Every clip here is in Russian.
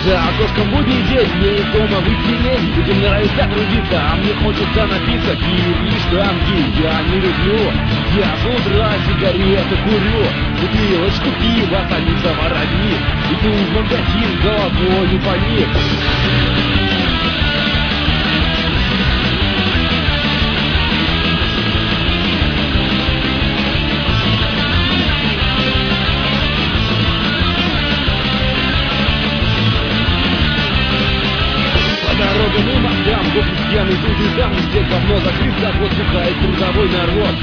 За окошком будний день, мне из дома выйти лень. Людям нравится трудиться, а мне хочется напиться. Кири, штанги, я не люблю. Я с утра сигарету курю. Бутылочку пива, столица воробьи. Иду в магазин, головою поник. Дорогам и мостам, копи стены, тут и там, где говно закрыт, как вот сухает трудовой народ.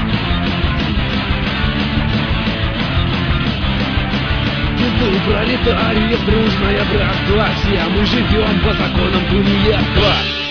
Ты пролетарии, дружное братство, все мы живем по законам тунеядства.